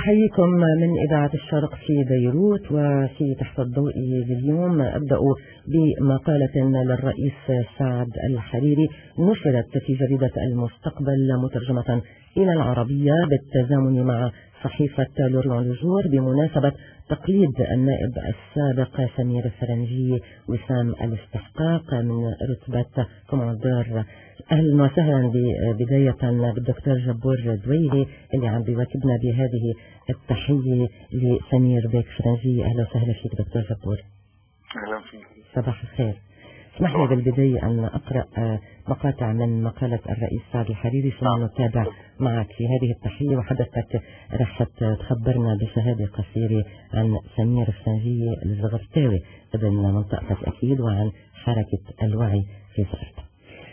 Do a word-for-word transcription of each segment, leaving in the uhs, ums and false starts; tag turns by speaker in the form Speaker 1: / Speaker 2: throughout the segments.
Speaker 1: أحييكم من إذاعة الشرق في بيروت. وفي تحت الضوء اليوم أبدأ بمقالة للرئيس سعد الحريري نشرت في جريدة المستقبل مترجمة إلى العربية بالتزامن مع صحيفة لوريون لوجور بمناسبة تقليد النائب السابق سمير الفرنجي وسام الاستحقاق من رتبة كوماندور. أهلا وسهلا بداية بالدكتور جبور دويلي اللي عم بيواكبنا بهذه التحية لسمير بيك فرنجي. أهلا وسهلا فيك دكتور جبور.
Speaker 2: أهلا فيك.
Speaker 1: صباح الخير. اسمح لي بالبداية أن أقرأ مقاطع من مقالة الرئيس سعد الحريري ثم نتابع معك في هذه التحية، وحضرتك رح تخبرنا بشهادة قصيرة عن سمير الفرنجي الزغرتاوي ابن منطقتك أكيد وعن حركة الوعي في زغرتة.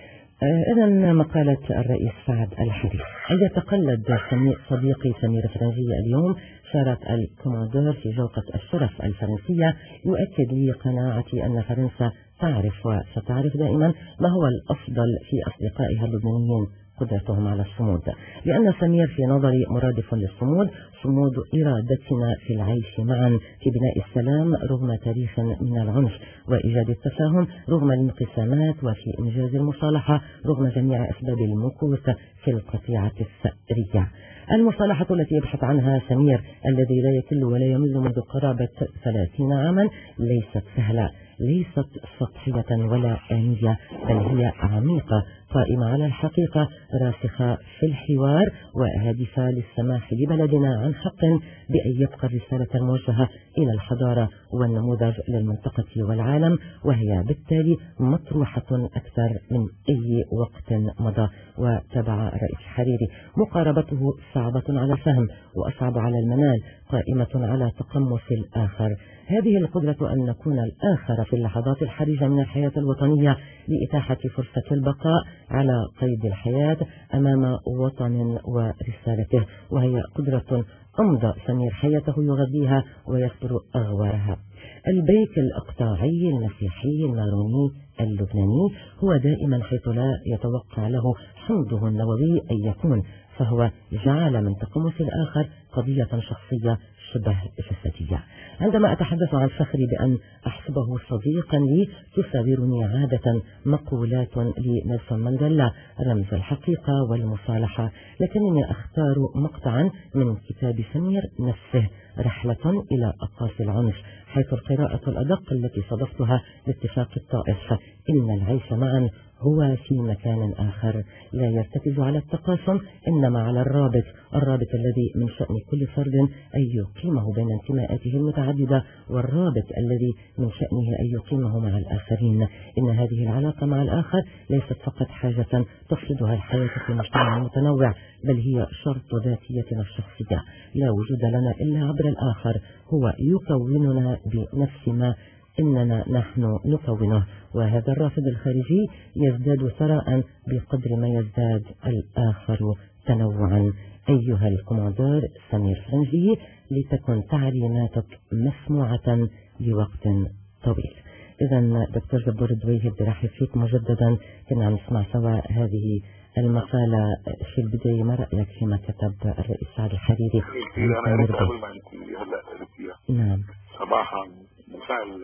Speaker 1: إذن مقالة الرئيس سعد الحريري: عند تقلد صديقي سمير الفرنجي اليوم شارة الكوماندور في جوقة الشرف الفرنسية، يؤكد لي قناعتي أن فرنسا تعرف وستعرف دائما ما هو الأفضل في أصدقائها اللبنانيين، قدرتهم على الصمود، لأن سمير في نظري مرادف للصمود، صمود إرادتنا في العيش معا في بناء السلام رغم تاريخ من العنف وإيجاد التفاهم رغم الانقسامات، وفي إنجاز المصالحة رغم جميع أسباب المكوث في القطيعة الثأرية. المصالحة التي يبحث عنها سمير الذي لا يكل ولا يمل منذ قرابة ثلاثين عاما ليست سهلة، ليست سطحية ولا آنية، بل هي عميقة قائمة على الحقيقة، راسخة في الحوار وهادفة للسماح لبلدنا عن حق بأن يبقى الرسالة الموجهة إلى الحضارة والنموذج للمنطقة والعالم، وهي بالتالي مطروحة أكثر من أي وقت مضى. وتبع الرئيس الحريري: مقاربته صعبة على الفهم وأصعب على المنال، قائمة على تقمص الآخر. هذه القدرة أن نكون الآخر في اللحظات الحرجة من الحياة الوطنية لإتاحة فرصة البقاء على قيد الحياة أمام وطن ورسالته، وهي قدرة أمضى سمير حياته يغذيها ويخبر أغوارها. البيك الأقطاعي المسيحي الماروني اللبناني هو دائما حيث لا يتوقع له حمضه النووي أن يكون، فهو جعل من تقمص الآخر قضية شخصية شبه جسدية. عندما أتحدث عن فخري بأن أحسبه صديقا لي تساورني عادة مقولات لنيلسون مانديلا رمز الحقيقة والمصالحة، لكنني أختار مقطعا من كتاب سمير نفسه، رحلة إلى أقاصي العنف، حيث القراءة الأدق التي صادفتها لاتفاق الطائف: إن العيش معا هو في مكان آخر لا يرتكز على التقاسم إنما على الرابط، الرابط الذي من شأن كل فرد أن يقيمه بين انتماءاته المتعددة، والرابط الذي من شأنه أن يقيمه مع الآخرين. إن هذه العلاقة مع الآخر ليست فقط حاجة تفرضها الحياة في مجتمع متنوع، بل هي شرط ذاتيتنا الشخصية. لا وجود لنا إلا عبر الآخر، هو يكوننا بنفس ما إننا نحن نكونه، وهذا الرافد الخارجي يزداد ثراء بقدر ما يزداد الآخر تنوعا. أيها الكوماندور سمير فرنجي، لتكن تعليماتك مسموعة لوقت طويل. إذا دكتور جبور دويلي بدي رحب فيك مجددا، كنا عم نسمع سوا هذه المقالة. في البداية ما رأيك فيما كتب الرئيس سعد الحريري؟
Speaker 2: أنا قريت أول ما هلا قريت
Speaker 1: نعم
Speaker 2: صباحا بالفعل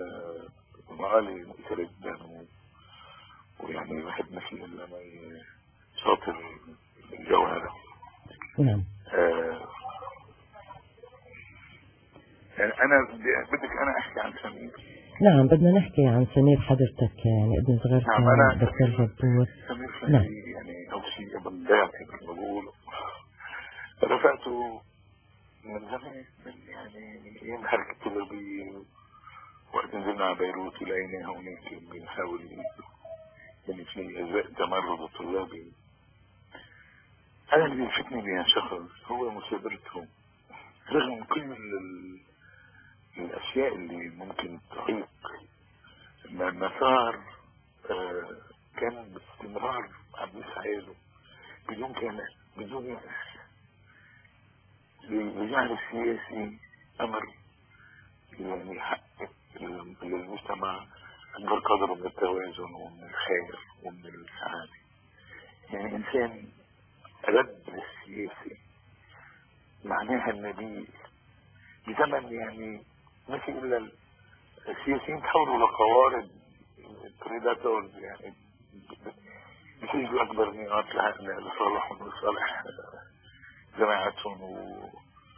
Speaker 2: مقالة مثيرة جدا، ويعني الواحد ما فيه إلا ما يشاطر الجو هذا.
Speaker 1: نعم.
Speaker 2: آه يعني أنا بدك أنا أحكي عن سمير.
Speaker 1: نعم بدنا نحكي عن سمير حضرتك، يعني ابن صغيرك.
Speaker 2: نعم أنا
Speaker 1: دكتور جبور.
Speaker 2: سمير
Speaker 1: نعم.
Speaker 2: يعني أول شيء قبل ضيعت كما بقول رفعته من زمان، من يعني من أيام الحركة الطلابية، وقت نزلنا على بيروت ولقينا هونيك بنحاول يعني في أجواء تمرد الطلابي. أنا اللي بيلفتني بها شخص هو مثابرته رغم كل الأشياء اللي ممكن تعيق المسار. آه كان باستمرار عم يسعى له بدون كان بدون يأس لجعل السياسي أمر يعني حق للمجتمع أكبر قدر من التوازن ومن الخير ومن السعادة. يعني إنسان رد للسياسي معناها النبي بزمن يعني ما في الا السياسيين تحولوا لقوارض بريداتورز، يعني بيسجلوا اكبر نقاط لصالحهم ولصالح جماعتهم و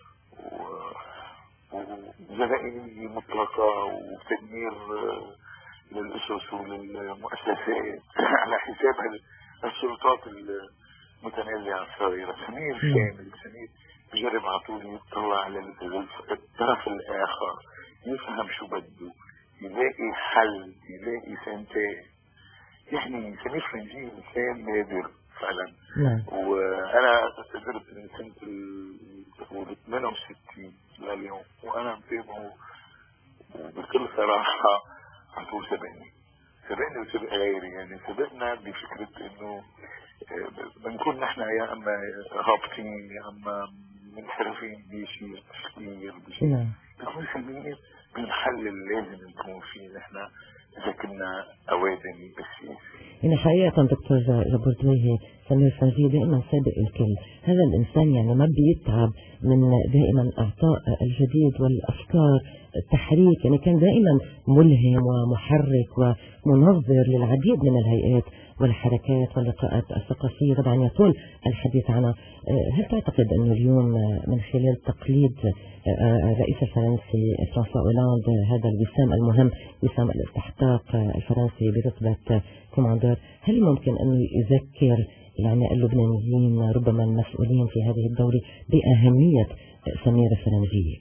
Speaker 2: وجزائرية مطلقة وتدمير للأسس وللمؤسسات على حساب السلطات المتنازعة الصغيرة. سمير شامل، سمير بجرب على طول يطلع على الطرف الآخر، يفهم شو بده، يلاقي حل، يلاقي سنتين. يعني سمير فرنجي إنسان نادر فعلا. وأنا قدرت من سنة ثمانية وستين لليوم وأنا متابعه وبكل صراحة عطول سبقني سبقني وسبق غيري. يعني سبقنا بفكرة إنه بنكون نحن يا أما هابطين يا أما منحرفين بشيء تفكير بشيء، بنكون سمير بالحل اللي لازم نكون فيه نحن إذا كنا أوادمي بالسياسة.
Speaker 1: يعني حقيقة دكتور جبور دويهي سمير فرنجي دائما سابق الكل. هذا الإنسان يعني ما بيتعب من دائما إعطاء الجديد والأفكار التحريك، يعني كان دائما ملهم ومحرك ومنظر للعديد من الهيئات والحركات واللقاءات الثقافية. طبعا يطول الحديث عنها. هل تعتقد أنه اليوم من خلال تقليد الرئيس الفرنسي فرانسوا أولاند هذا الوسام المهم، وسام الاستحقاق الفرنسي برتبة كوماندور، هل ممكن أنه يذكر يعني اللبنانيين ربما المسؤولين في هذه الدولة بأهمية سمير الفرنجي؟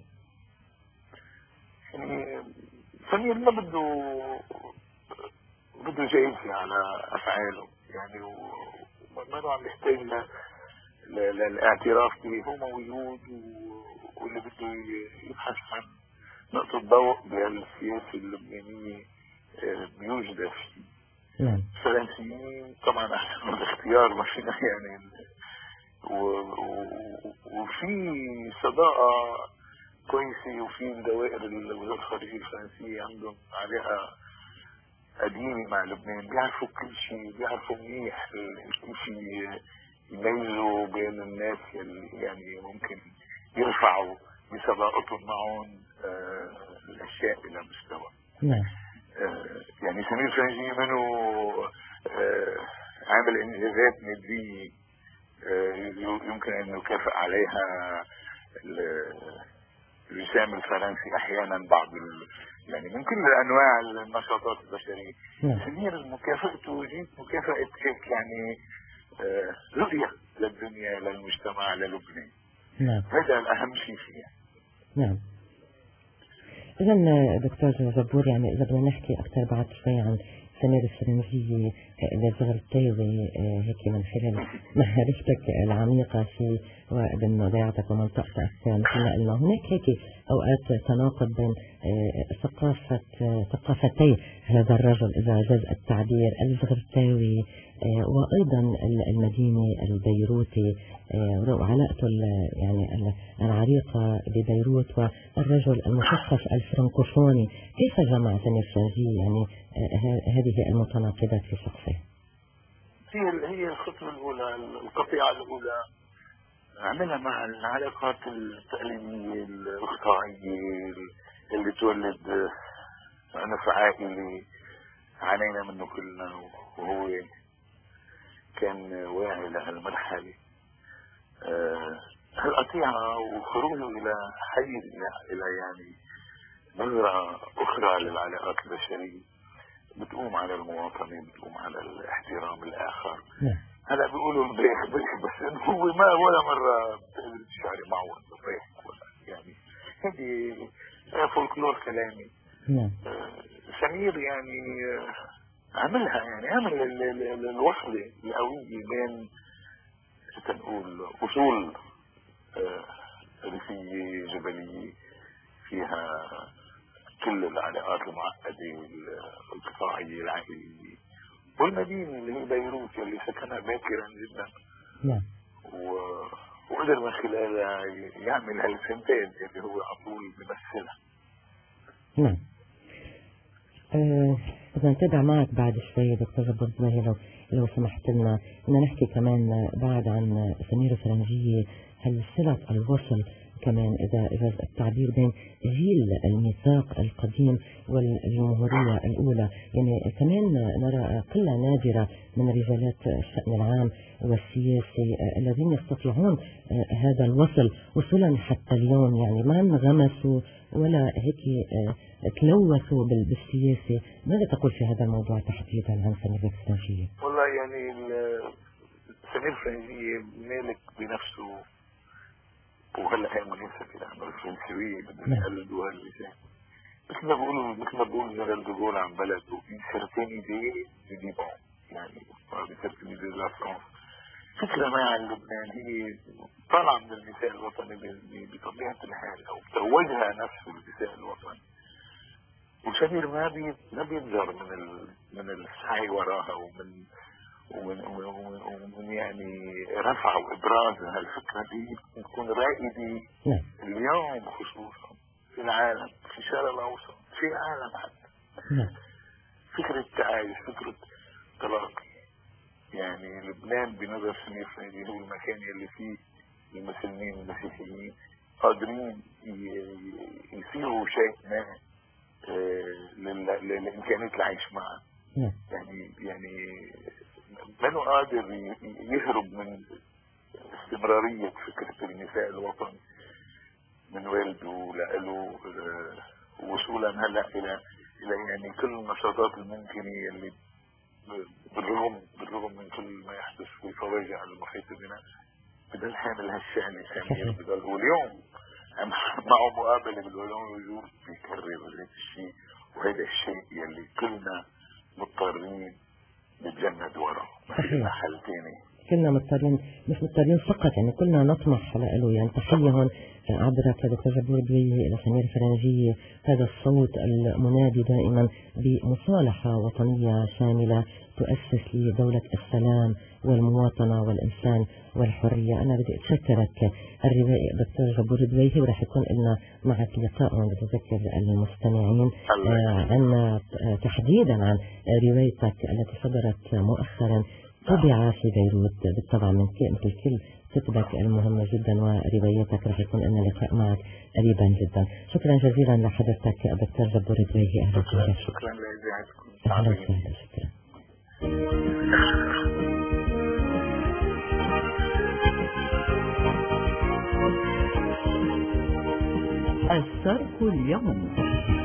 Speaker 2: سمير ما بده بده جايزة على أفعاله، يعني وما عم يحتاج للاعتراف به. هو موجود واللي بده يبحث عن نقطة ضوء بالسياسة اللبنانية بيوجد فيه.
Speaker 1: نعم.
Speaker 2: الفرنسيين طبعا أحسن الاختيار ما فينا يعني، وفي صداقة كويسة، وفي دوائر الوزارة الخارجية الفرنسية عندهم علاقة قديمة مع لبنان، بيعرفوا كل شيء، بيعرفوا منيح كيف يميزوا بين الناس اللي يعني ممكن يرفعوا بصداقتهم معهم آه الأشياء إلى مستوى.
Speaker 1: نعم.
Speaker 2: آه يعني سمير فرنجي منه آه عامل إنجازات مادية آه يمكن أن يكافئ عليها الوسام الفرنسي أحيانا بعض يعني من كل أنواع النشاطات البشرية. سمير مكافأته جيت مكافأة هيك يعني آه رؤية للدنيا للمجتمع للبنان.
Speaker 1: نعم.
Speaker 2: هذا الأهم شيء فيها.
Speaker 1: نعم. إذن دكتور جبور، يعني إذا بدنا نحكي أكثر بعد شوي عن سمير الفرنجي للزغرتاوي هيك من خلال معرفتك العميقة في وادي مضيعتك ومنطقتك، مثل ما قلنا هناك هيك أوقات تناقض بين ثقافة ثقافتي هذا الرجل إذا جاز التعبير، الزغرتاوي وأيضا المدينة البيروتي وعلاقته يعني العريقة ببيروت، والرجل المثقف الفرنكوفوني. كيف جمع سمير الفرنجي يعني هذه المتناقضات في شخصه؟
Speaker 2: هي هي الخطوة الأولى، القطيعة الأولى عملها مع العلاقات التقليدية الإقطاعية اللي تولد نفع عائلي عانينا منه كلنا، وهو كان واعي لهالمرحلة. أه هالقطيعة وخروجه إلى حيز إلى يعني نظرة أخرى للعلاقات البشرية بتقوم على المواطنة، بتقوم على الاحترام الآخر. هلا بيقولوا البيخ بيخ، بس إنه هو ما ولا مرة بتقدر تشعري معه إنه بيخ ولا يعني هذه فولكلور كلامي. أه سمير يعني عملها، يعني عمل الوصلة القوية بين تنقول أصول ريفية جبلية فيها كل العلاقات المعقدة والقطاعية العائلية، والمدينة اللي هي بيروت اللي سكنها باكرا جدا.
Speaker 1: نعم.
Speaker 2: وقدر من خلالها يعمل هالسنتين اللي هو على طول بيمثلها.
Speaker 1: نعم. إذا بدنا نتابع معك بعد شوي دكتور جبور دبيهي لو لو سمحت لنا بدنا نحكي كمان بعد عن سمير الفرنجية، هل صلة الوصل كمان إذا إجاز التعبير بين جيل الميثاق القديم والجمهورية الأولى، يعني كمان نرى قلة نادرة من رجالات الشأن العام والسياسي الذين يستطيعون هذا الوصل وصولا حتى اليوم، يعني ما انغمسوا ولا هيك تلوثوا بالسياسة. ماذا تقول في هذا الموضوع تحديدا عن سمير الفرنجية؟
Speaker 2: والله يعني سمير الفرنجية مالك بنفسه، وهلا هي مناسبة لأنه الفرنسوية بدهم يقلدوا هاللسان، مثل ما بيقولوا مثل ما بيقول جنرال دوغول عن بلده une certaine idée du Liban، يعني une certaine idée de la France. فكرة ما عن لبنان هي طالعة من المثال الوطني بطبيعة الحال، أو توجها نفسه المثال الوطني، وشمير ما بي ما بينجر من ال... من السعي وراها ومن ومن, ومن, ومن يعني رفع وابراز هالفكره دي تكون رائده اليوم خصوصا في العالم، في الشرق الاوسط، في العالم حتى. فكره تعايش، فكره تلاقي، يعني لبنان بنظر سمير الفرنجية هو المكان اللي فيه المسلمين والمسيحيين قادرين يصيروا شيء ما لإمكانية العيش معه. يعني يعني منو قادر يهرب من استمرارية فكرة النساء الوطني من والده لأله، وصولا هلا إلى إلى يعني كل النشاطات الممكنة اللي بالرغم بالرغم من كل ما يحدث في الفواجع المحيطة بنا بضل حامل هالشأن سمير، بضل واليوم معه مقابلة بالعلوم والوجود بيكرر هذا الشيء، وهذا الشيء يلي كلنا مضطرين نتجند وراه، ما في محل ثاني.
Speaker 1: كلنا مضطرين، مش مضطرين فقط، يعني كلنا نطمح له. يعني تحية هون عبرك دكتور جبور دبيهي إلى سمير الفرنجية، هذا الصوت المنادي دائما بمصالحة وطنية شاملة تؤسس لدولة السلام والمواطنة والإنسان والحرية. أنا بدي أتشكرك الروائي دكتور جبور دبيهي، ورح يكون لنا معك لقاء بدي أذكر المستمعين عن تحديدا عن روايتك التي صدرت مؤخرا طبع في بيروت بالطبع من مثل كل كتبك المهمة جدا ورواياتك. رح يكون لنا لقاء معك قريبا جدا. شكرا جزيلا لحضرتك دكتور جبور دبيهي. أهلا وسهلا.
Speaker 2: شكرا لإذاعتكم.
Speaker 1: أهلا وسهلا. شكرا.
Speaker 3: الشرق اليوم.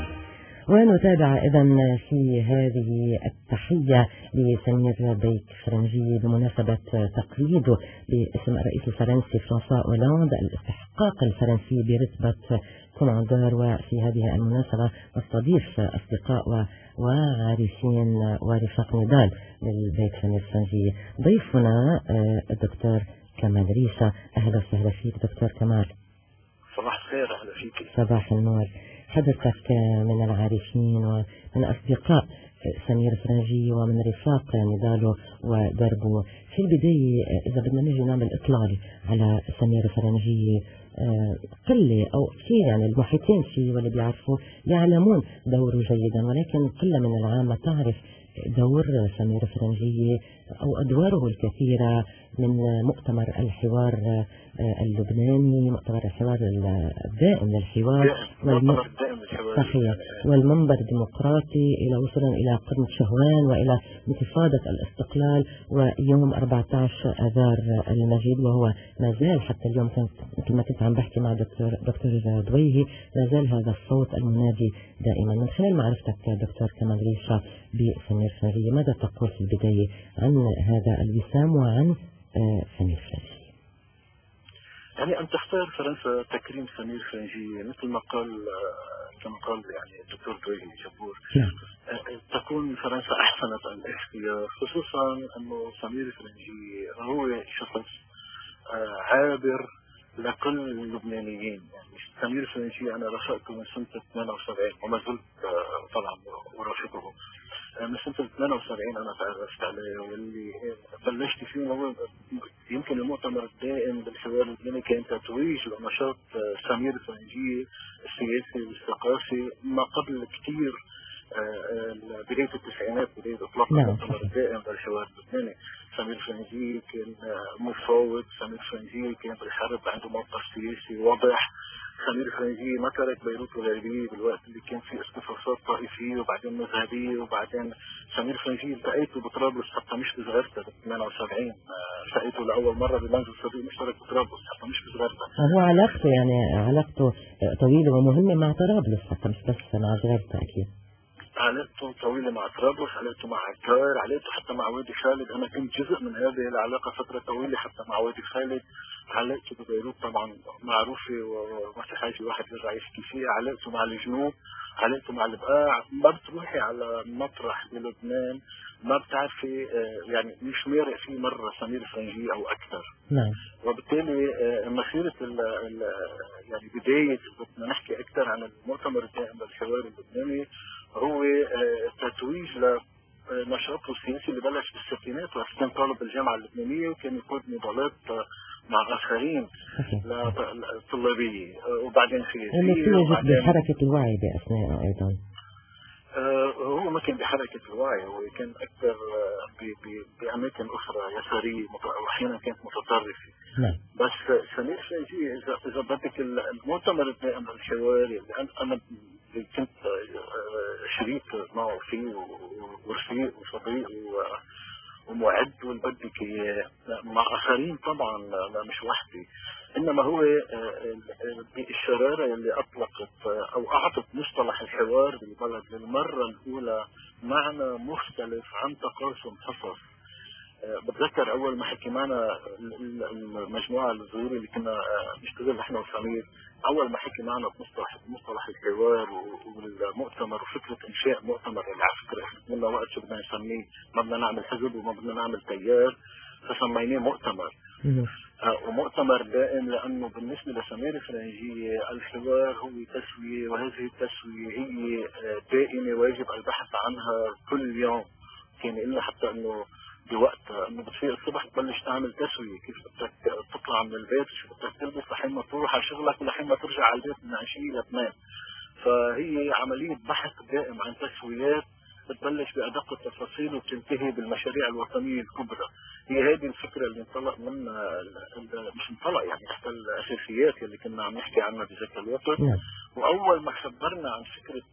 Speaker 1: ونتابع إذا في هذه التحية لسمير بيك فرنجي بمناسبة تقليده باسم الرئيس الفرنسي فرانسوا أولاند الاستحقاق الفرنسي برتبة كوماندور. وفي هذه المناسبة نستضيف أصدقاء وعارفين ورفاق نضال للبيك سمير فرنجي. ضيفنا الدكتور كمال ريشة. أهلا وسهلا فيك دكتور كمال.
Speaker 2: صباح الخير. أهلا فيك.
Speaker 1: صباح النور. حضرتك من العارفين ومن أصدقاء سمير فرنجي ومن رفاق نضاله ودربه. في البداية إذا بدنا نجي نعمل إطلال على سمير فرنجي، قلة أو كثير يعني المحيطين فيه واللي بيعرفوه يعلمون دوره جيدا، ولكن قلة من العامة تعرف دور سمير فرنجي أو أدواره الكثيرة، من مؤتمر الحوار اللبناني، مؤتمر الحوار الدائم للحوار والم... صحيح، والمنبر الديمقراطي، إلى وصولا إلى قرن شهوان وإلى انتفاضة الاستقلال ويوم أربعة عشر آذار المجيد. وهو ما زال حتى اليوم، كنت مثل ما كنت عم بحكي مع دكتور دكتور دبيهي، ما زال هذا الصوت المنادي دائما. من خلال معرفتك دكتور كمال ريشة بسمير فرنجي، ماذا تقول في البداية عن هذا الوسام وعن سمير فرنجي؟
Speaker 4: يعني أن تختار فرنسا تكريم سمير فرنجي مثل ما قال كما قال يعني الدكتور دبيهي جبور، تكون فرنسا أحسنت الاختيار، خصوصا أنه سمير فرنجي هو شخص عابر لكل اللبنانيين. يعني سمير فرنجي أنا رافقته من سنة ثمانية وسبعين وما زلت طبعا أرافقه من سنة ثمانية وسبعين. أنا تعرفت عليه واللي بلشت فيه هو يمكن المؤتمر الدائم بالحوار اللبناني كان تتويج لنشاط سمير الفرنجي السياسي والثقافي ما قبل كثير بداية التسعينات، بداية إطلاق المؤتمر الدائم للحوار اللبناني. سمير فرنجي كان مفاوض، سمير فرنجي كان بالحرب عنده موقف سياسي واضح. سمير فرنجي ما ترك بيروت وليبيا بالوقت اللي كان في اصطفافات طائفية وبعدين مذهبية، وبعدين سمير فرنجي التقيته بطرابلس حتى مش بصغرته ب ثمانية وسبعين، التقيته لأول مرة بمنزل صديق مشترك بطرابلس حتى مش بصغرته.
Speaker 1: هو علاقته يعني علاقته طويلة ومهمة مع طرابلس حتى مش بس مع صغرته أكيد.
Speaker 4: علاقته طويلة مع طرابلس، علاقته مع عكار، علاقته حتى مع وادي خالد. أنا كنت جزء من هذه العلاقة فترة طويلة حتى مع وادي خالد. علاقته ببيروت طبعا معروفة وما في حاجة واحد يرجع يحكي فيها. علاقته مع الجنوب، علاقته مع البقاع. ما بتروحي على مطرح بلبنان ما بتعرفي يعني مش مارق فيه مرة سمير فرنجي أو أكثر.
Speaker 1: نعم.
Speaker 4: وبالتالي مسيرة يعني بداية بدنا نحكي أكثر عن المؤتمر الدائم للحوار اللبناني هو تتويج لنشاطه السياسي اللي بلش بالستينات، وقت كان طالب بالجامعة اللبنانية وكان يقود نضالات مع آخرين طلابية وبعدين سياسية.
Speaker 1: وبعدين بحركة الوعي بأثناء أيضا.
Speaker 4: آه هو ما كان بحركة الوعي، هو كان أكثر بأماكن أخرى يسارية وأحيانا كانت متطرفة.
Speaker 1: نعم.
Speaker 4: بس سمير فرنجي إذا إذا بدك المؤتمر الدائم للحوار اللي أنا كنت شريك معه فيه ورفيق وصديق ومعد والبدك مع آخرين طبعا مش وحدي، إنما هو بالشرارة اللي أطلقت أو أعطت مصطلح الحوار بالبلد للمرة الأولى معنى مختلف عن تقاسم حصص. بتذكر أول ما حكي معنا المجموعة الصغيرة اللي كنا نشتغل نحن وسمير، أول ما حكي معنا بمصطلح مصطلح الحوار والمؤتمر وفكرة إنشاء مؤتمر اللي على فكرة إحنا قلنا وقت شو بدنا نسميه، ما بدنا نعمل حزب وما بدنا نعمل تيار، فسميناه مؤتمر. ومؤتمر دائم لأنه بالنسبة لسمير فرنجية الحوار هو تسوية، وهذه التسوية هي دائمة واجب البحث عنها كل يوم. كان إلا حتى أنه بوقت انه بتصير الصبح تبلش تعمل تسويه، كيف بدك تطلع من البيت، شو بدك تلبس لحين ما تروح على شغلك ولحين ما ترجع على البيت من عشية لتنام. فهي عملية بحث دائم عن تسويات بتبلش بأدق التفاصيل وبتنتهي بالمشاريع الوطنية الكبرى. هي هذه الفكرة اللي انطلق منها، مش انطلق يعني حتى الأساسيات اللي كنا عم نحكي عنها بذاك الوقت. وأول ما خبرنا عن فكرة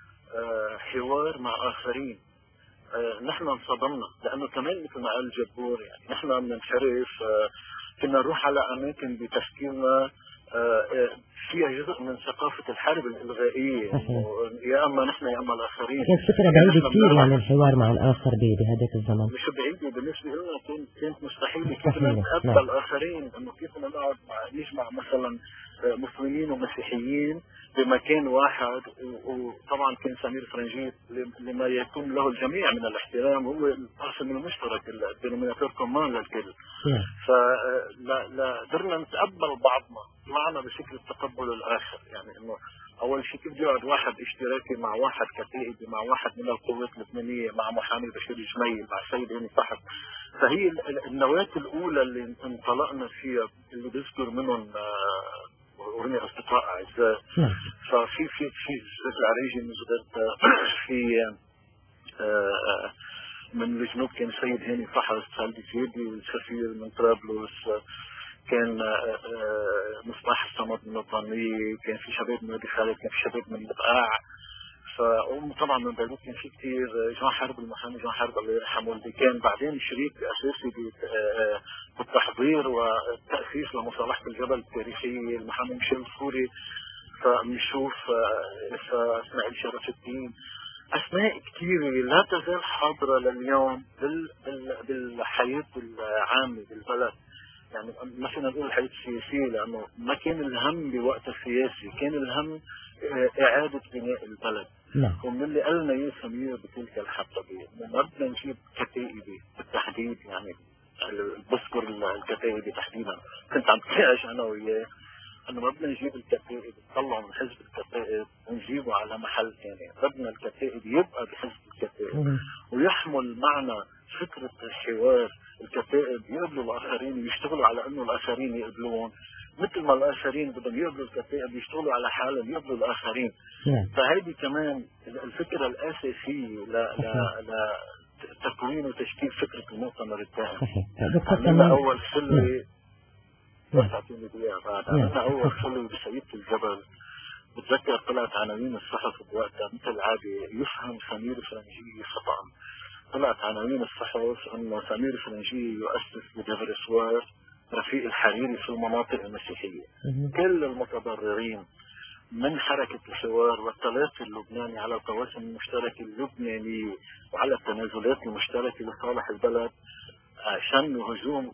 Speaker 4: حوار مع آخرين آه نحن انصدمنا، لانه كمان مثل ما قال جبور يعني نحن بننحرف. آه كنا نروح على اماكن بتفكيرنا آه فيها جزء من ثقافه الحرب الالغائيه، يا اما نحن يا اما الاخرين.
Speaker 1: كانت فكره بعيده كثير يعني الحوار مع الاخر بهذاك الزمن.
Speaker 4: مش بعيده بالنسبه لنا، كانت كانت مستحيله. كيف بدنا نتقبل الاخرين؟ انه كيف بدنا نقعد نجمع مثلا مسلمين ومسيحيين بمكان واحد. وطبعا كان سمير فرنجي لما يكون له الجميع من الاحترام هو القاسم المشترك الدينوميناتور كومان للكل. فلا لا قدرنا نتقبل بعضنا، طلعنا بشكل تقبل الاخر. يعني انه اول شيء كيف يقعد واحد اشتراكي مع واحد كتائبي مع واحد من القوات اللبنانيه مع محامي بشير جميل مع سيد هاني فحم. فهي النواة الاولى اللي انطلقنا فيها اللي بذكر منهم وهن اصدقاء اعزاء. ففي في في زيت العريجي من زبدة، في من الجنوب كان سيد هاني فحص، خالد سيدي والسفير من طرابلس، كان مصباح الصمد من الضمية، كان في شباب من وادي خالد، كان في شباب من البقاع. فطبعا من بيروت كان في كثير. جان حرب المحامي جان حرب الله يرحمه اللي كان بعدين شريك اساسي بالتحضير والتاسيس لمصالحه الجبل التاريخيه، المحامي ميشيل الفوري. فبنشوف اسماعيل شرف الدين، اسماء كثيره لا تزال حاضره لليوم بالحياه العامه بالبلد. يعني ما فينا نقول الحياه السياسيه لانه ما كان الهم بوقت السياسي، كان الهم اعاده بناء البلد.
Speaker 1: نعم.
Speaker 4: ومن اللي قالنا اياه سمير بتلك الحقبه ما بدنا نجيب كتائبي بالتحديد، يعني بذكر الكتائبي تحديدا كنت عم بتناقش انا وياه انه ما بدنا نجيب الكتائب نطلعه من حزب الكتائب ونجيبه على محل ثاني. بدنا الكتائب يبقى بحزب الكتائب ويحمل معنى فكره الحوار. الكتائب يقبلوا الاخرين ويشتغلوا على انه الاخرين يقبلوهم، مثل ما الآخرين بدهم يقبلوا الكفاءة بيشتغلوا على حالهم يقبلوا الآخرين.
Speaker 1: نعم.
Speaker 4: فهذه كمان الفكرة الأساسية ل لتكوين وتشكيل فكرة المؤتمر الدائم. عملنا أول خلوة بس أعطيني دقيقة بعد عملنا أول خلوة بسيدة الجبل. بتذكر طلعت عناوين الصحف بوقتها مثل العادة يفهم سمير فرنجي خطأ. طلعت عناوين الصحف أن سمير فرنجي يؤسس بدفرسوار رفيق الحريري في المناطق المسيحية. كل المتضررين من حركة الحوار والتلاقي اللبناني على القواسم المشتركة اللبنانية وعلى التنازلات المشتركة لصالح البلد شنوا هجوم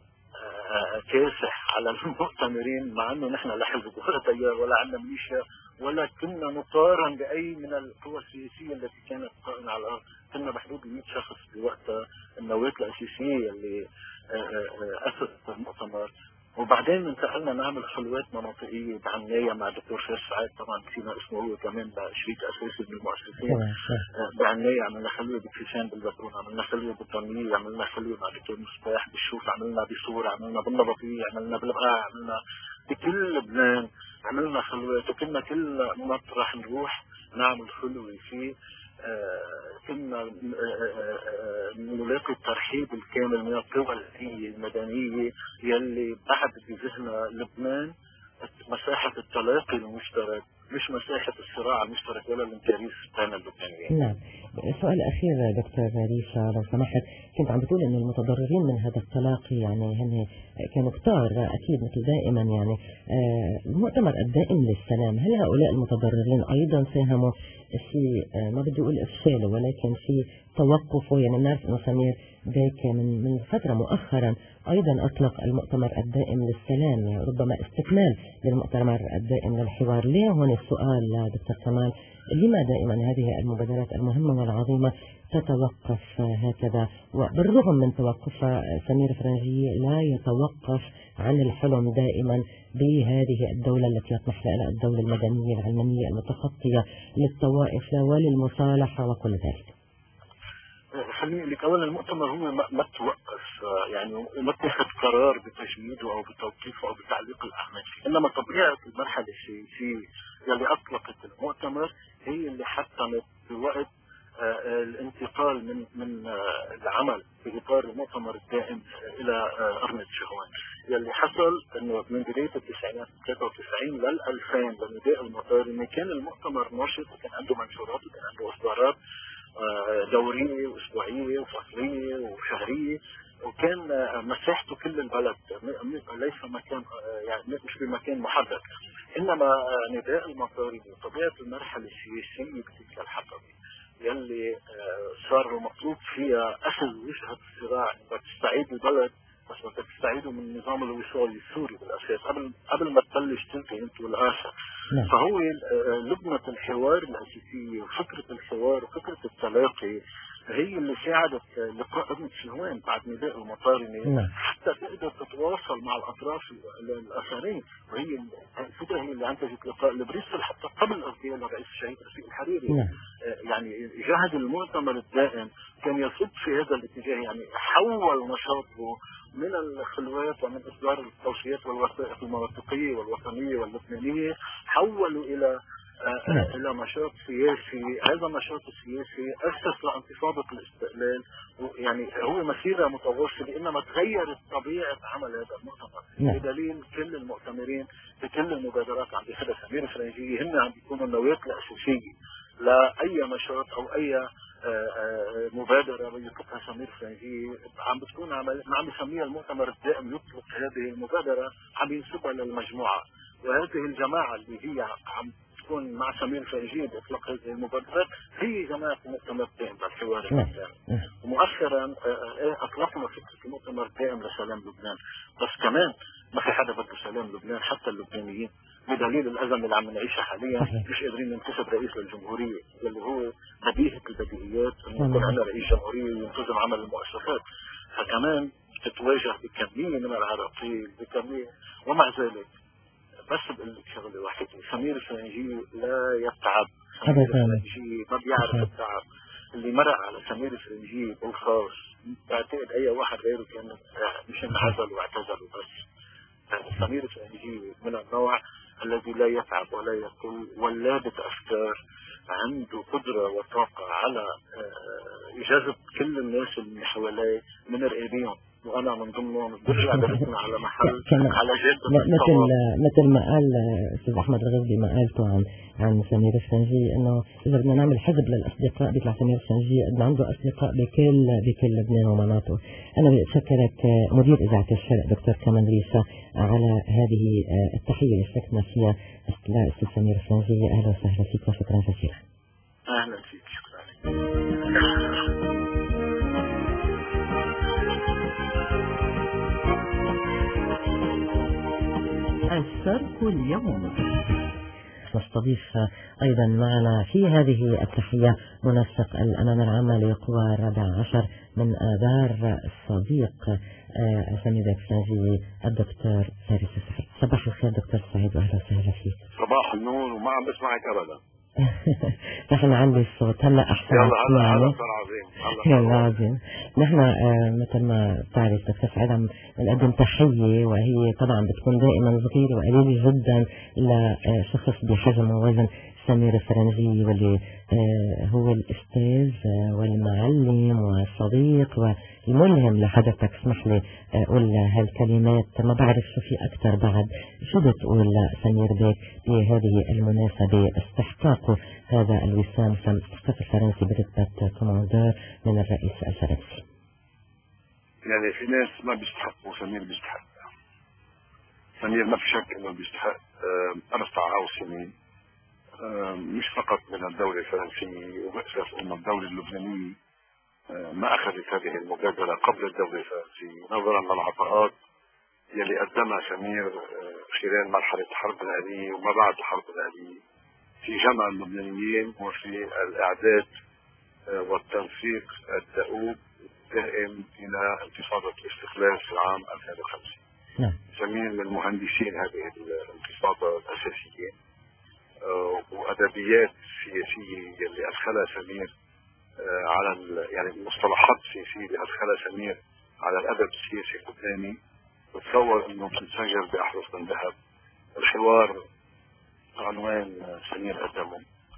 Speaker 4: كاسح على المؤتمرين، مع انه نحن لا حزب ولا تيار ولا عندنا ميليشيا ولا كنا نقارن باي من القوى السياسيه التي كانت قائمه على الارض. كنا بحدود مئة شخص بوقتها النواه الاساسيه اللي اسست المؤتمر. وبعدين انتقلنا نعمل خلوات مناطقيه بعناية مع دكتور فارس سعيد، طبعا نسينا اسمه، هو كمان شريك اساسي من المؤسسين. بعناية عملنا خلوه بكفيشان بالبترون، عملنا خلوه بالطنيه، عملنا خلوه مع دكتور مصباح بالشوف، عملنا بصور، عملنا بالنبطيه، عملنا بالبقاع، عملنا بكل لبنان عملنا خلوات. وكنا كل مطرح نروح نعمل خلوه فيه آه كنا آه آه نلاقي الترحيب الكامل من القوى المدنية يلي بعد بذهنها لبنان مساحة التلاقي المشترك مش مساحة الصراع المشترك ولا الانكاريس بين اللبنانيين.
Speaker 1: نعم. سؤال أخير دكتور ريشا لو سمحت، كنت عم بتقول أن المتضررين من هذا التلاقي يعني هن كانوا كتار أكيد مثل دائما يعني المؤتمر الدائم للسلام، هل هؤلاء المتضررين أيضا ساهموا في ما بدي أقول إفشاله ولكن في توقفه؟ يعني الناس أنه سمير ذاك من من فترة مؤخرا أيضا أطلق المؤتمر الدائم للسلام، يعني ربما استكمال للمؤتمر الدائم للحوار. ليه هون السؤال دكتور كمال، لما دائما هذه المبادرات المهمة والعظيمة تتوقف هكذا؟ وبالرغم من توقف سمير فرنجي لا يتوقف عن الحلم دائما بهذه الدولة التي يطمح لها، الدولة المدنية العلمانية المتخطية للطوائف وللمصالحة وكل ذلك.
Speaker 4: خليني لك أولا المؤتمر هو ما توقف يعني ما اتخذ قرار بتجميده أو بتوقيفه أو بتعليق الأعمال، إنما طبيعة المرحلة السياسية اللي أطلقت المؤتمر هي اللي حتمت بوقت الانتقال من من العمل في إطار المؤتمر الدائم إلى أرنب شهوان. يلي حصل إنه من بداية التسعينات ثلاثة وتسعين لل ألفين لنداء المطار كان المؤتمر ناشط وكان عنده منشورات وكان عنده إصدارات دورية وأسبوعية وفصلية وشهرية، وكان مساحته كل البلد ليس مكان يعني مش بمكان محدد. إنما نداء المطاري طبيعة المرحلة السياسية بتلك الحقبة يلي صار مطلوب فيها أخذ وجهة الصراع، بدك تستعيد البلد بس بدك تستعيده من النظام الوصالي السوري بالأساس قبل قبل ما تبلش تلقي أنت والآخر. فهو لبنة الحوار الأساسية وفكرة الحوار وفكرة التلاقي هي اللي ساعدت لقاء ابن شهوان بعد نداء المطارنة حتى تقدر تتواصل مع الأطراف الآخرين، وهي الفكرة هي اللي أنتجت لقاء لبريسل حتى قبل اغتيال الرئيس الشهيد رفيق الحريري. يعني جهد المؤتمر الدائم كان يصب في هذا الاتجاه، يعني حول نشاطه من الخلوات ومن إصدار التوصيات والوثائق المناطقية والوطنية واللبنانية حولوا إلى آه إلى نشاط سياسي. هذا النشاط السياسي أسس لانتفاضة الاستقلال، يعني هو مسيرة متواصلة إنما تغيرت طبيعة عمل هذا المؤتمر بدليل كل المؤتمرين بكل المبادرات عم بياخذها سمير فرنجي هن عم بيكونوا النواة الأساسية لأي نشاط أو أي آآ آآ مبادرة يطلقها سمير فرنجي عم بتكون عمل عم بيسميها المؤتمر الدائم يطلق هذه المبادرة عم ينسبها للمجموعة، وهذه الجماعة اللي هي عم تكون مع سمير فرنجي بإطلاق هذه المبادرات هي جماعة المؤتمر الدائم للحوار الإسلامي. ومؤخرا أطلقنا فكرة المؤتمر الدائم لسلام لبنان، بس كمان ما في حدا بده سلام لبنان حتى اللبنانيين، بدليل الأزمة اللي عم نعيشها حاليا مش قادرين ننتخب رئيس للجمهورية اللي هو بديهة البديهيات انه يكون عندنا رئيس جمهورية ينتظم عمل المؤسسات، فكمان تتواجه بكمية من العراقيل بكمية. ومع ذلك بس بقول لك شغله واحده، سمير فرنجي لا يتعب، سمير فرنجي ما بيعرف التعب. اللي مرق على سمير فرنجي بالخاص بعتقد اي واحد غيره كان مش انعزل واعتزل وبس. يعني سمير فرنجي من النوع الذي لا يتعب ولا يقل ولادة أفكار، عنده قدرة وطاقة على يجذب كل الناس اللي حواليه من رقابيهم، وانا من ضمنهم برجع درسنا على محل على جد
Speaker 1: مثل مثل ما قال استاذ احمد الغزي ما قالته عن عن سمير الفرنجي، انه اذا بدنا نعمل حزب للاصدقاء بيطلع سمير الفرنجي قد عنده اصدقاء بكل بكل لبنان ومناطقه. انا بشكرك مدير اذاعه الشرق دكتور كمال ريشا على هذه التحيه اللي شاركنا فيها الاستاذ سمير الفرنجي. اهلا وسهلا فيك وشكرا جزيلا.
Speaker 4: اهلا فيك، شكرا.
Speaker 3: الشرق اليوم.
Speaker 1: نستضيف أيضا معنا في هذه التحية منسق الأمانة العامة لقوى الرابع عشر من آذار الصديق سمير الفرنجي الدكتور فارس السعيد. صباح الخير دكتور سعيد واهلا وسهلا فيك.
Speaker 2: صباح النور وما عم بسمعك ابدا.
Speaker 1: نحن عندي الصوت هلا احسن.
Speaker 2: يلا هلا هلا صار عظيم.
Speaker 1: يلا عظيم. نحن آه مثل ما بتعرف دكتور سعيد عم نقدم تحيه، وهي طبعا بتكون دائما صغيره وقليله جدا لشخص بحجم ووزن سمير الفرنجي، واللي آه هو الاستاذ والمعلم والصديق والملهم لحضرتك. اسمح لي اقول هالكلمات، ما بعرف شو في اكثر بعد شو بتقول سمير بيك بهذه المناسبه استحقاقه هذا الوسام استحقاق الفرنسي برتبه كوماندور من الرئيس الفرنسي.
Speaker 2: يعني في ناس ما بيستحقوا، سمير بيستحق. سمير ما في شك انه بيستحق ارفع اوسمه مش فقط من الدولة الفرنسية، وبأسف أن الدولة اللبنانية ما أخذت هذه المبادرة قبل الدولة الفرنسية، نظرا للعطاءات يلي قدمها سمير خلال مرحلة الحرب الأهلية وما بعد الحرب الأهلية في جمع اللبنانيين وفي الإعداد والتنسيق الدؤوب الدائم إلى انتفاضة الاستقلال في العام ألفين وخمسة.
Speaker 1: نعم.
Speaker 2: سمير من مهندسين هذه الانتفاضة الأساسية، وأدبيات سياسية اللي أدخلها سمير على يعني المصطلحات السياسية اللي أدخلها سمير على الأدب السياسي اللبناني، بتصور إنه بتنسجل بأحرف من ذهب. الحوار عنوان سمير قدمه،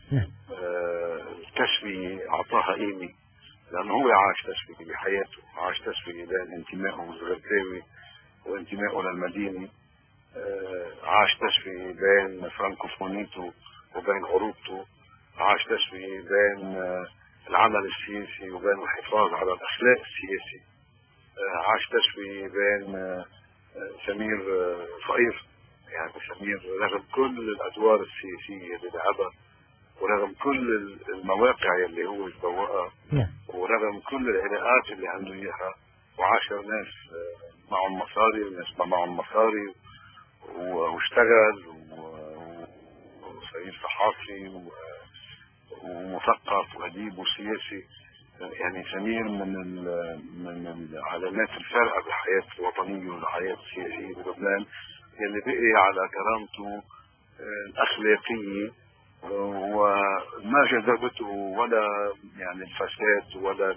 Speaker 2: التسوية أعطاها قيمة لأنه هو عاش تسوية بحياته، عاش تسوية بين انتمائه للغرباوي وانتمائه للمدينة، عاش تسوية بين فرانكوفونيته وبين عروبته، عاش تسوية بين العمل السياسي وبين الحفاظ على الأخلاق السياسي، عاش تسوية بين سمير فقير. يعني سمير رغم كل الأدوار السياسية اللي لعبها ورغم كل المواقع اللي هو تبوأها ورغم كل العلاقات اللي عنده إياها، وعاشر ناس معهم مصاري وناس ما معهم مصاري، واشتغل وصير صحافي ومثقف وأديب وسياسي. يعني سمير من من العلامات الفارقة بالحياة الوطنية والحياة السياسية بلبنان، اللي بقي على كرامته الأخلاقية وما جذبته ولا يعني الفساد ولا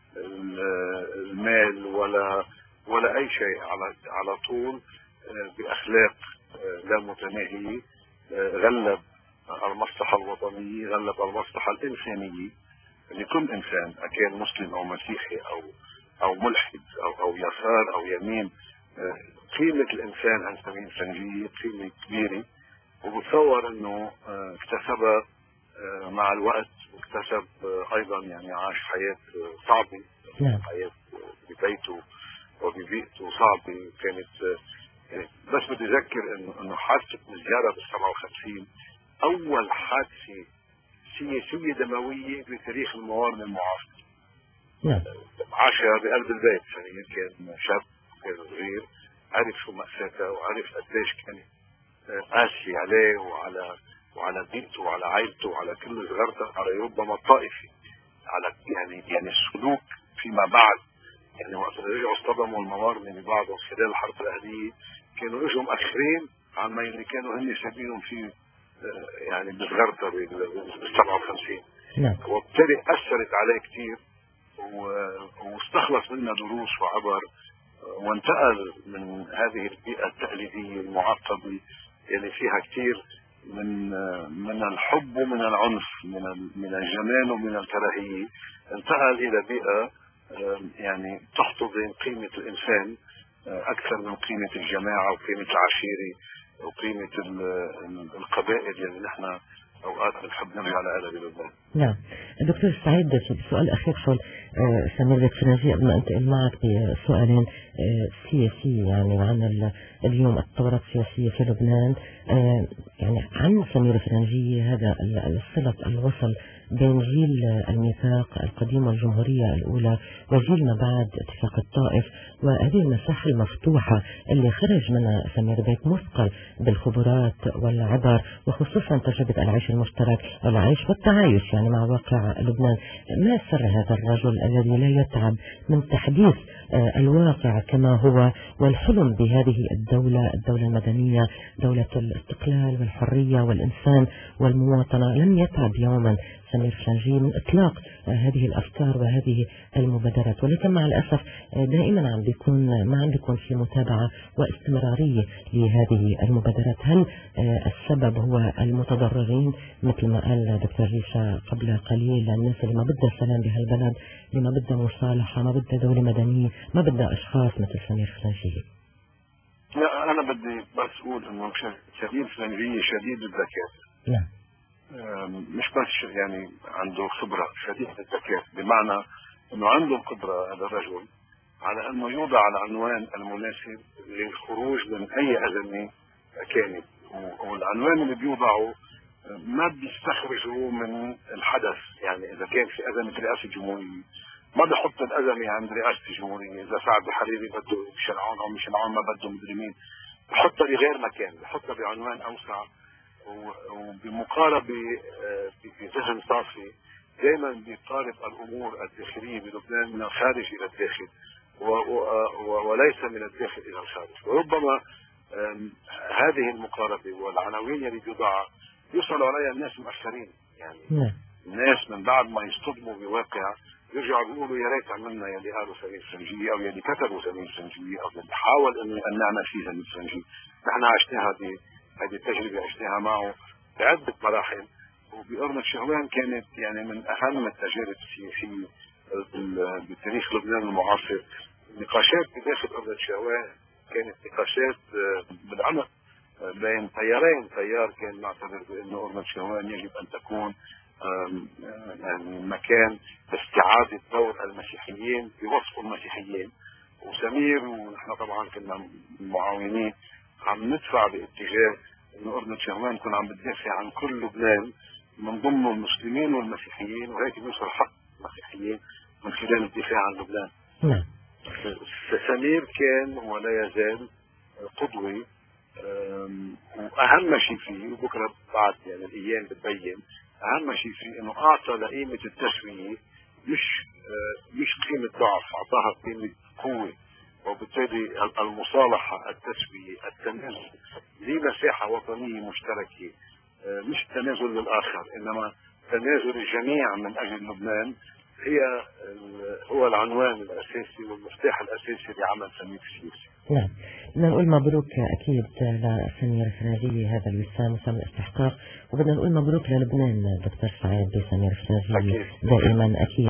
Speaker 2: المال ولا ولا أي شيء، على على طول بأخلاق لا متناهية غلب المصلحة الوطنية، غلب المصلحة الإنسانية لكل إنسان، أكان مسلم أو مسيحي أو أو ملحد أو أو يسار أو يمين. قيمة الإنسان عند سمير الفرنجي قيمة كبيرة، وبتصور إنه اكتسبها مع الوقت، واكتسب أيضا يعني عاش حياة صعبة، حياة ببيته وببيئته صعبة كانت. بس بدي أذكر إنه إنه حادثة الزيارة بالسبعة وخمسين أول حادثة سياسية دموية بتاريخ الموارنة المعاصرة.
Speaker 1: نعم.
Speaker 2: عاشها بقلب البيت، يعني كان شاب كان صغير، عرف شو مأساتها وعرف قديش كان قاسي عليه وعلى وعلى بيته وعلى عائلته وعلى كل صغرته، على ربما الطائفي، على يعني يعني السلوك فيما بعد. يعني وقت رجعوا اصطدموا الموارنة ببعضهم خلال الحرب الأهلية، كانوا اجوا مأخرين عما اللي كانوا هن سابينهم فيه يعني بصغرته بال سبعة وخمسين.
Speaker 1: نعم.
Speaker 2: وبالتالي أثرت عليه كثير واستخلص منها دروس وعبر
Speaker 4: وانتقل من هذه البيئة التقليدية المعقدة اللي فيها كثير من من الحب ومن العنف، من من الجمال ومن الكراهية، انتقل إلى بيئة يعني تحتضن قيمة الإنسان أكثر من قيمة الجماعة وقيمة العشيرة وقيمة القبائل اللي نحن أوقات بنحب نرجع لها بلبنان.
Speaker 1: نعم دكتور سعيد، سؤال أخير حول سمير بك فرنجي قبل ما أنتقل معك بسؤالين سياسية يعني عن اليوم الثورات السياسية في لبنان، يعني عن سمير فرنجي هذا الصلة الوصل بين جيل الميثاق القديم والجمهورية الأولى وجيل ما بعد اتفاق الطائف، وهذه المساحة المفتوحة اللي خرج منها سمير بيك مثقل بالخبرات والعبر، وخصوصا تجربة العيش المشترك والعيش والتعايش يعني مع واقع لبنان. ما سر هذا الرجل الذي لا يتعب من تحديث الواقع كما هو والحلم بهذه الدولة، الدولة المدنية، دولة الاستقلال والحرية والإنسان والمواطنة؟ لم يتعب يوما سمير فرنجي من إطلاق هذه الأفكار وهذه المبادرات، ولكن مع الأسف دائما عم بيكون ما عم بيكون في متابعة واستمرارية لهذه المبادرات. هل السبب هو المتضررين مثل ما قال دكتور ريشا قبل قليل، الناس اللي ما بدها سلام بهالبلد، اللي ما بدها مصالحة، ما بدها دولة مدنية، ما بدها أشخاص مثل سمير فرنجي؟
Speaker 4: لا أنا بدي بس أقول إنه سمير فرنجي شديد الذكاء.
Speaker 1: نعم.
Speaker 4: مش بس يعني عنده خبرة، شديد الذكاء، بمعنى انه عنده القدرة هذا الرجل على انه يوضع العنوان المناسب للخروج من اي ازمة كانت، والعنوان اللي بيوضعه ما بيستخرجه من الحدث. يعني اذا كان في ازمة رئاسة الجمهورية ما بيحط الازمة عند رئاسة الجمهورية، اذا سعد الحريري بده يشرعون او مش يشرعون ما بده مدري مين، بحطها بغير مكان، بحطها بعنوان اوسع وبمقاربة بذهن صافي. دائما بيقارب الامور الداخليه بلبنان من الخارج الى الداخل وليس من الداخل الى الخارج. وربما هذه المقاربه والعناوين اللي بيوضعها يوصلوا عليها الناس مؤثرين، يعني الناس من بعد ما يصطدموا بواقع يرجعوا بيقولوا يا ريت عملنا يلي قالوا سمير فرنجي او يلي كتبوا سمير فرنجي او يلي حاول انه ان نعمل فيه سمير فرنجي. نحن عشناها هذه التجربه عشناها معه بعده مراحل، وبأرمة شهوان كانت يعني من أهم التجارب السياسية بتاريخ لبنان المعاصر. النقاشات بداخل أرمة شهوان كانت نقاشات بالعمق بين تيارين، تيار كان معتبر بأنه أرمة شهوان يجب أن تكون يعني مكان لاستعادة دور المسيحيين بوصف المسيحيين، وسمير ونحن طبعا كنا معاونين عم ندفع باتجاه انه أرمة شهوان كنا عم بتدافع عن كل لبنان من ضمن المسلمين والمسيحيين، وهيك بيوصل حق المسيحيين من خلال الدفاع عن لبنان.
Speaker 1: نعم.
Speaker 4: سمير كان ولا يزال قدوة، وأهم شيء فيه وبكرة بعد يعني الأيام بتبين أهم شيء فيه إنه أعطى لقيمة التسوية مش مش قيمة ضعف، أعطاها قيمة قوة، وبالتالي المصالحة، التسوية، التنازل لمساحة وطنية مشتركة، مش تنازل للآخر إنما تنازل الجميع من أجل لبنان، هي هو العنوان الأساسي والمفتاح الأساسي لعمل سمير السياسي.
Speaker 1: نعم، بدنا نقول مبروك أكيد لسمير فرنجي هذا الوسام وسام الاستحقاق، وبدنا نقول مبروك للبنان دكتور سعيد بسمير فرنجي دائما أكيد.